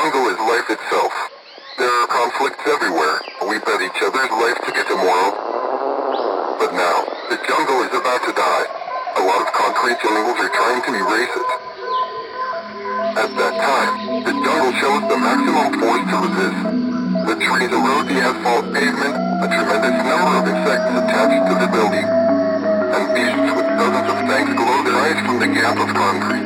jungle is life itself. There are conflicts everywhere. We bet each other's life to get tomorrow. But now, the jungle is about to die. A lot of concrete jungles are trying to erase it. At that time, the jungle shows the maximum force to resist. The trees erode the asphalt pavement, a tremendous number of insects attached to the building. And beasts with dozens of fangs glow their eyes from the gap of concrete.